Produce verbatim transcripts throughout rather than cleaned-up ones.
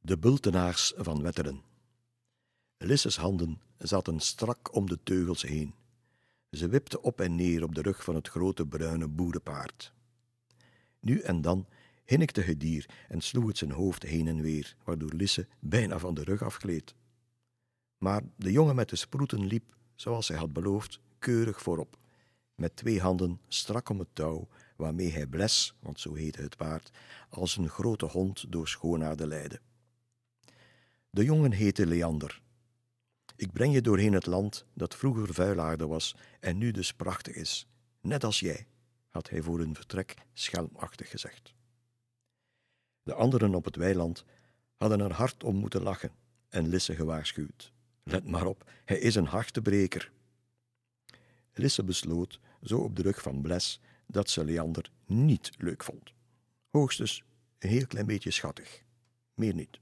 De bultenaars van Wetteren. Lisse's handen zaten strak om de teugels heen. Ze wipte op en neer op de rug van het grote bruine boerenpaard. Nu en dan hinnikte het dier en sloeg het zijn hoofd heen en weer, waardoor Lisse bijna van de rug afgleed. Maar de jongen met de sproeten liep, zoals hij had beloofd, keurig voorop, met twee handen strak om het touw, waarmee hij Bles, want zo heette het paard, als een grote hond door Schoonaarde leidde. De jongen heette Leander. Ik breng je doorheen het land dat vroeger vuilaarde was en nu dus prachtig is, net als jij, had hij voor hun vertrek schelmachtig gezegd. De anderen op het weiland hadden er hard om moeten lachen en Lisse gewaarschuwd. Let maar op, hij is een hartebreker. Lisse besloot, zo op de rug van Bles, dat ze Leander niet leuk vond. Hoogstens een heel klein beetje schattig, meer niet.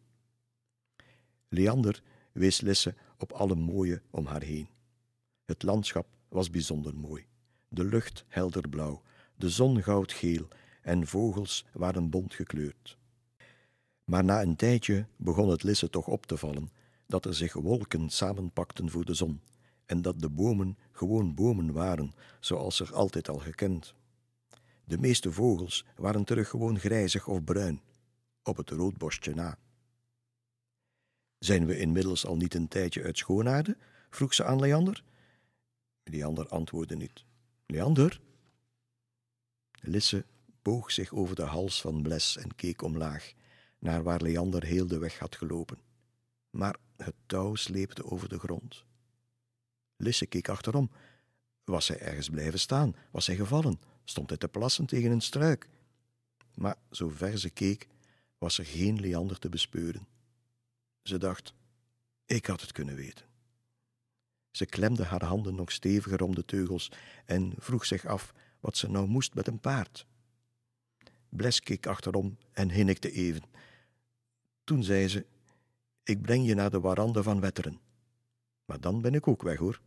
Leander wees Lisse op alle mooie om haar heen. Het landschap was bijzonder mooi. De lucht helder blauw, de zon goudgeel en vogels waren bont gekleurd. Maar na een tijdje begon het Lisse toch op te vallen dat er zich wolken samenpakten voor de zon en dat de bomen gewoon bomen waren, zoals er altijd al gekend. De meeste vogels waren terug gewoon grijzig of bruin, op het roodborstje na. Zijn we inmiddels al niet een tijdje uit Schoonaarde? Vroeg ze aan Leander. Leander antwoordde niet. Leander? Lisse boog zich over de hals van Bles en keek omlaag, naar waar Leander heel de weg had gelopen. Maar het touw sleepte over de grond. Lisse keek achterom. Was hij ergens blijven staan? Was hij gevallen? Stond hij te plassen tegen een struik? Maar zover ze keek, was er geen Leander te bespeuren. Ze dacht, ik had het kunnen weten. Ze klemde haar handen nog steviger om de teugels en vroeg zich af wat ze nou moest met een paard. Bles keek achterom en hinnikte even. Toen zei ze, ik breng je naar de warande van Wetteren. Maar dan ben ik ook weg, hoor.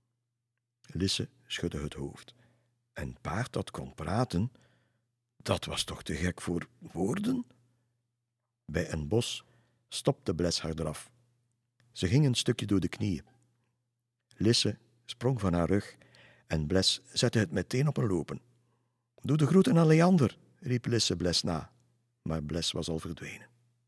Lisse schudde het hoofd. Een paard dat kon praten, dat was toch te gek voor woorden? Bij een bos stopte Bles haar draf. Ze ging een stukje door de knieën. Lisse sprong van haar rug en Bles zette het meteen op een lopen. Doe de groeten aan Leander, riep Lisse Bles na, maar Bles was al verdwenen.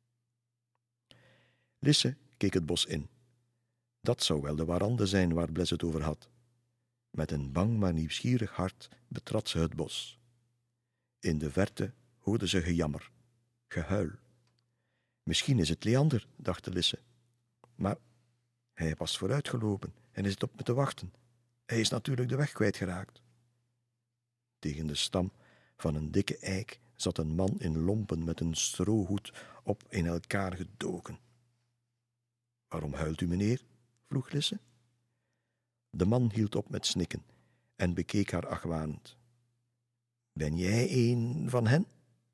Lisse keek het bos in. Dat zou wel de warande zijn waar Bles het over had. Met een bang maar nieuwsgierig hart betrad ze het bos. In de verte hoorde ze gejammer, gehuil. Misschien is het Leander, dacht Lisse. Maar hij was vooruitgelopen en is het op me te wachten. Hij is natuurlijk de weg kwijtgeraakt. Tegen de stam van een dikke eik zat een man in lompen met een strohoed op in elkaar gedoken. Waarom huilt u, meneer? Vroeg Lisse. De man hield op met snikken en bekeek haar argwanend. Ben jij een van hen?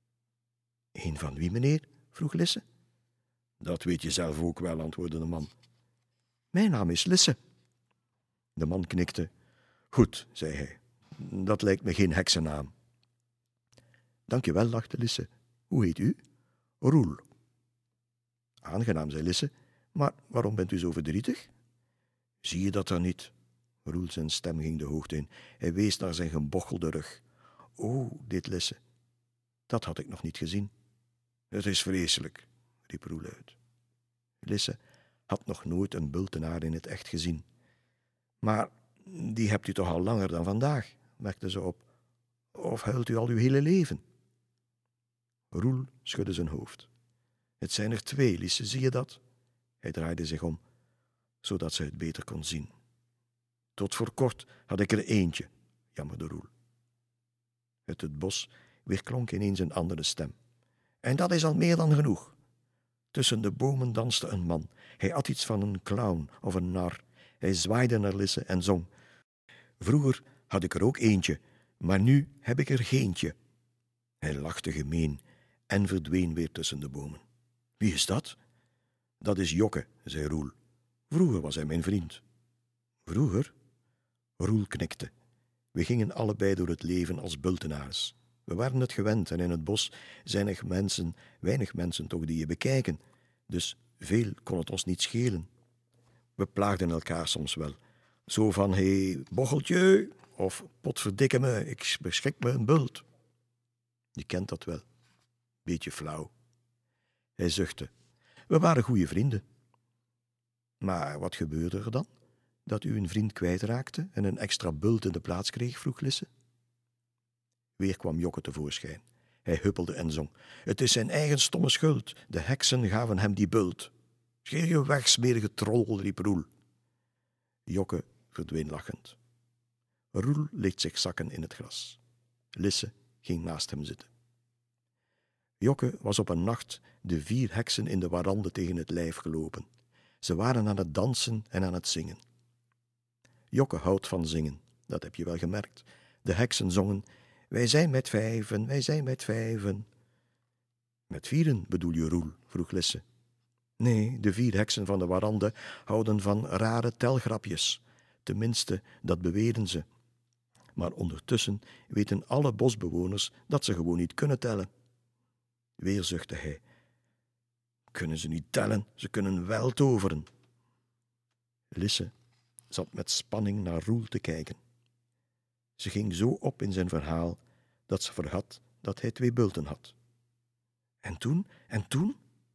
Een van wie, meneer? Vroeg Lisse. Dat weet je zelf ook wel, antwoordde de man. Mijn naam is Lisse. De man knikte. Goed, zei hij. Dat lijkt me geen heksennaam. Dank je wel, lachte Lisse. Hoe heet u? Roel. Aangenaam, zei Lisse. Maar waarom bent u zo verdrietig? Zie je dat dan niet? Roel zijn stem ging de hoogte in. Hij wees naar zijn gebochelde rug. O, deed Lisse. Dat had ik nog niet gezien. Het is vreselijk, riep Roel uit. Lisse had nog nooit een bultenaar in het echt gezien. Maar die hebt u toch al langer dan vandaag, merkte ze op. Of huilt u al uw hele leven? Roel schudde zijn hoofd. Het zijn er twee, Lisse, zie je dat? Hij draaide zich om, zodat ze het beter kon zien. Tot voor kort had ik er eentje, jammerde Roel. Uit het bos weerklonk ineens een andere stem. En dat is al meer dan genoeg. Tussen de bomen danste een man. Hij had iets van een clown of een nar. Hij zwaaide naar Lisse en zong. Vroeger had ik er ook eentje, maar nu heb ik er geentje. Hij lachte gemeen en verdween weer tussen de bomen. Wie is dat? Dat is Jokke, zei Roel. Vroeger was hij mijn vriend. Vroeger? Roel knikte. We gingen allebei door het leven als bultenaars. We waren het gewend en in het bos zijn er mensen, weinig mensen toch, die je bekijken. Dus veel kon het ons niet schelen. We plaagden elkaar soms wel. Zo van, hé, hey, bocheltje, of potverdikke me, ik beschik me een bult. Je kent dat wel. Beetje flauw. Hij zuchtte. We waren goede vrienden. Maar wat gebeurde er dan? Dat u een vriend kwijtraakte en een extra bult in de plaats kreeg, vroeg Lisse. Weer kwam Jokke tevoorschijn. Hij huppelde en zong. Het is zijn eigen stomme schuld. De heksen gaven hem die bult. Scheer je weg, smerige trol, riep Roel. Jokke verdween lachend. Roel liet zich zakken in het gras. Lisse ging naast hem zitten. Jokke was op een nacht de vier heksen in de warande tegen het lijf gelopen. Ze waren aan het dansen en aan het zingen. Jokke houdt van zingen, dat heb je wel gemerkt. De heksen zongen, wij zijn met vijven, wij zijn met vijven. Met vieren bedoel je, Roel, vroeg Lisse. Nee, de vier heksen van de warande houden van rare telgrapjes. Tenminste, dat beweren ze. Maar ondertussen weten alle bosbewoners dat ze gewoon niet kunnen tellen. Weer zuchtte hij. Kunnen ze niet tellen, ze kunnen wel toveren. Lisse zat met spanning naar Roel te kijken. Ze ging zo op in zijn verhaal dat ze vergat dat hij twee bulten had. En toen, en toen?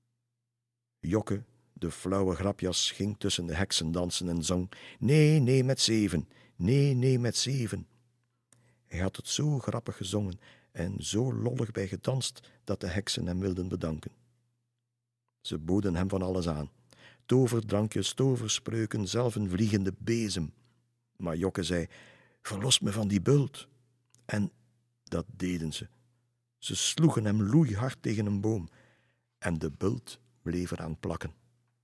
Jokke, de flauwe grapjas, ging tussen de heksen dansen en zong, nee, nee, met zeven, nee, nee, met zeven. Hij had het zo grappig gezongen en zo lollig bij gedanst dat de heksen hem wilden bedanken. Ze boden hem van alles aan. Toverdrankjes, toverspreuken, zelf een vliegende bezem. Maar Jokke zei, verlos me van die bult. En dat deden ze. Ze sloegen hem loeihard tegen een boom en de bult bleef eraan plakken.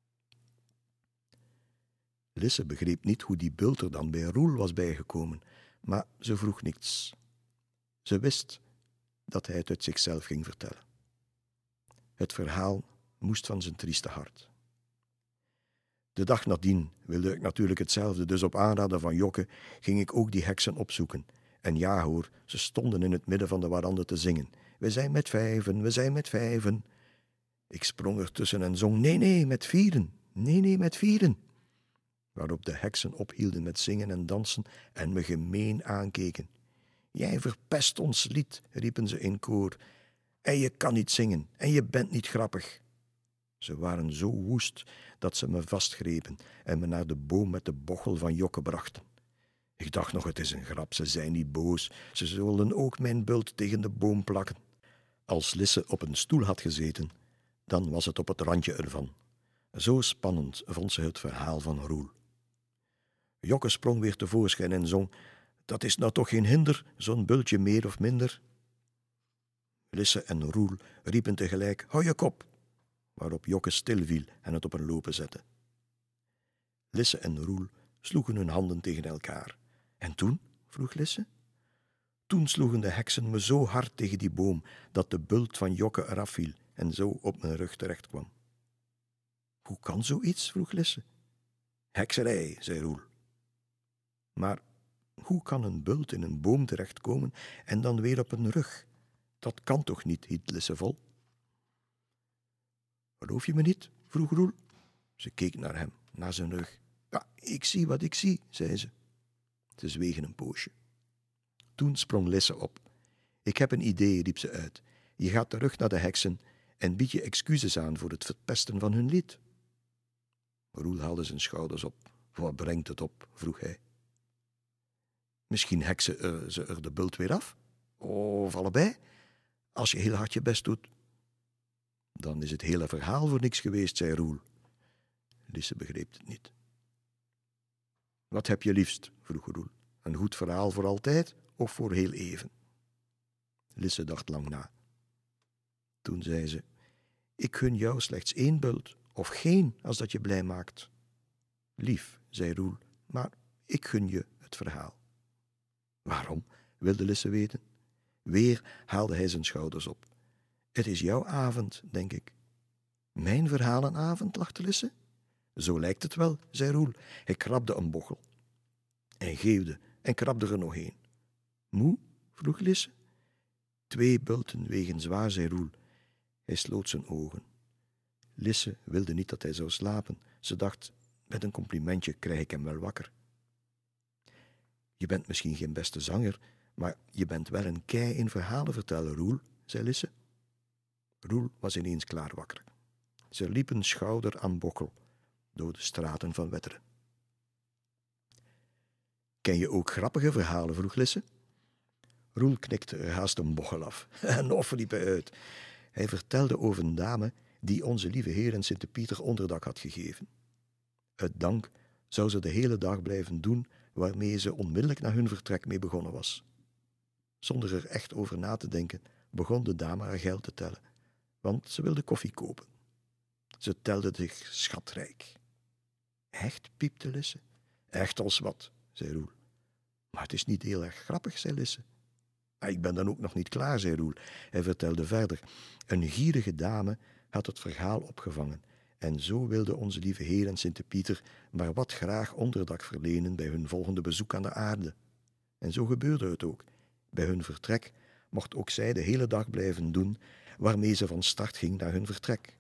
Lisse begreep niet hoe die bult er dan bij Roel was bijgekomen, maar ze vroeg niets. Ze wist dat hij het uit zichzelf ging vertellen. Het verhaal moest van zijn trieste hart. De dag nadien wilde ik natuurlijk hetzelfde, dus op aanraden van Jokke ging ik ook die heksen opzoeken. En ja hoor, ze stonden in het midden van de warande te zingen. We zijn met vijven, we zijn met vijven. Ik sprong ertussen en zong, nee, nee, met vieren, nee, nee, met vieren. Waarop de heksen ophielden met zingen en dansen en me gemeen aankeken. Jij verpest ons lied, riepen ze in koor. En je kan niet zingen, en je bent niet grappig. Ze waren zo woest dat ze me vastgrepen en me naar de boom met de bochel van Jokke brachten. Ik dacht nog, het is een grap, ze zijn niet boos. Ze zullen ook mijn bult tegen de boom plakken. Als Lisse op een stoel had gezeten, dan was het op het randje ervan. Zo spannend vond ze het verhaal van Roel. Jokke sprong weer tevoorschijn en zong, dat is nou toch geen hinder, zo'n bultje meer of minder. Lisse en Roel riepen tegelijk, hou je kop, waarop Jokke stilviel en het op een lopen zette. Lisse en Roel sloegen hun handen tegen elkaar. En toen? Vroeg Lisse. Toen sloegen de heksen me zo hard tegen die boom dat de bult van Jokke eraf viel en zo op mijn rug terecht kwam. Hoe kan zoiets? Vroeg Lisse. Hekserij, zei Roel. Maar hoe kan een bult in een boom terechtkomen en dan weer op een rug? Dat kan toch niet, hield Lisse vol. Geloof je me niet? Vroeg Roel. Ze keek naar hem, naar zijn rug. Ja, ik zie wat ik zie, zei ze. Ze zwegen een poosje. Toen sprong Lisse op. Ik heb een idee, riep ze uit. Je gaat terug naar de heksen en biedt je excuses aan voor het verpesten van hun lied. Roel haalde zijn schouders op. Wat brengt het op? Vroeg hij. Misschien heksen er, ze er de bult weer af? Of allebei? Als je heel hard je best doet. Dan is het hele verhaal voor niks geweest, zei Roel. Lisse begreep het niet. Wat heb je liefst? Vroeg Roel. Een goed verhaal voor altijd of voor heel even? Lisse dacht lang na. Toen zei ze, ik gun jou slechts één bult, of geen, als dat je blij maakt. Lief, zei Roel, maar ik gun je het verhaal. Waarom? Wilde Lisse weten. Weer haalde hij zijn schouders op. Het is jouw avond, denk ik. Mijn verhalenavond, lachte Lisse. Zo lijkt het wel, zei Roel. Hij krabde een bochel. Hij geeuwde en krabde er nog een. Moe? Vroeg Lisse. Twee bulten wegen zwaar, zei Roel. Hij sloot zijn ogen. Lisse wilde niet dat hij zou slapen. Ze dacht, met een complimentje krijg ik hem wel wakker. Je bent misschien geen beste zanger, maar je bent wel een kei in verhalen vertellen, Roel, zei Lisse. Roel was ineens klaar wakker. Ze liepen schouder aan bokkel door de straten van Wetteren. Ken je ook grappige verhalen, vroeg Lisse. Roel knikte er haast een bochel af en of riep hij uit. Hij vertelde over een dame die onze lieve Heer in Sint-Pieter onderdak had gegeven. Uit dank zou ze de hele dag blijven doen waarmee ze onmiddellijk na hun vertrek mee begonnen was. Zonder er echt over na te denken, begon de dame haar geld te tellen, want ze wilde koffie kopen. Ze telde zich schatrijk. Echt, piepte Lisse. Echt als wat, zei Roel. Maar het is niet heel erg grappig, zei Lisse. Ah, ik ben dan ook nog niet klaar, zei Roel. Hij vertelde verder. Een gierige dame had het verhaal opgevangen en zo wilde onze lieve Heer en Sint-Pieter maar wat graag onderdak verlenen bij hun volgende bezoek aan de aarde. En zo gebeurde het ook. Bij hun vertrek mocht ook zij de hele dag blijven doen waarmee ze van start ging naar hun vertrek.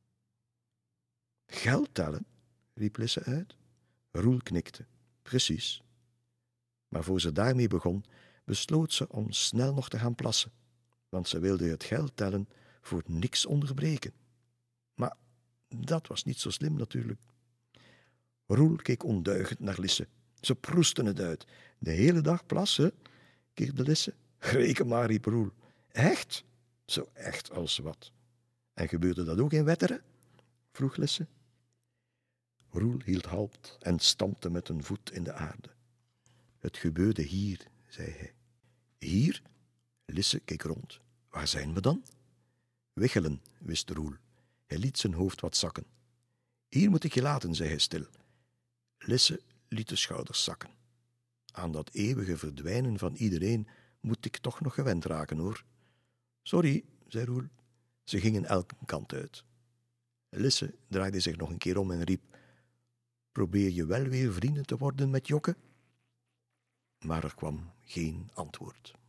Geld tellen, riep Lisse uit. Roel knikte. Precies. Maar voor ze daarmee begon, besloot ze om snel nog te gaan plassen, want ze wilde het geld tellen voor niks onderbreken. Maar dat was niet zo slim natuurlijk. Roel keek ondeugend naar Lisse. Ze proesten het uit. De hele dag plassen, keerde Lisse. Reken maar, riep Roel. Echt? Zo echt als wat. En gebeurde dat ook in Wetteren? Vroeg Lisse. Roel hield halt en stampte met een voet in de aarde. Het gebeurde hier, zei hij. Hier? Lisse keek rond. Waar zijn we dan? Wichelen, wist Roel. Hij liet zijn hoofd wat zakken. Hier moet ik je laten, zei hij stil. Lisse liet de schouders zakken. Aan dat eeuwige verdwijnen van iedereen moet ik toch nog gewend raken, hoor. Sorry, zei Roel. Ze gingen elke kant uit. Lisse draaide zich nog een keer om en riep: Probeer je wel weer vrienden te worden met Jokke? Maar er kwam geen antwoord.